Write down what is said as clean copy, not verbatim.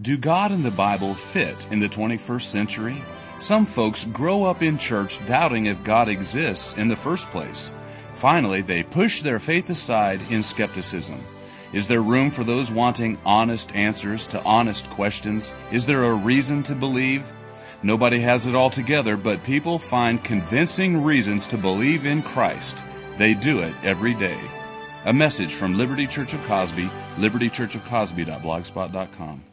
Do God and the Bible fit in the 21st century? Some folks grow up in church doubting if God exists in the first place. Finally, they push their faith aside in skepticism. Is there room for those wanting honest answers to honest questions? Is there a reason to believe? Nobody has it all together, but people find convincing reasons to believe in Christ. They do it every day. A message from Liberty Church of Cosby, libertychurchofcosby.blogspot.com.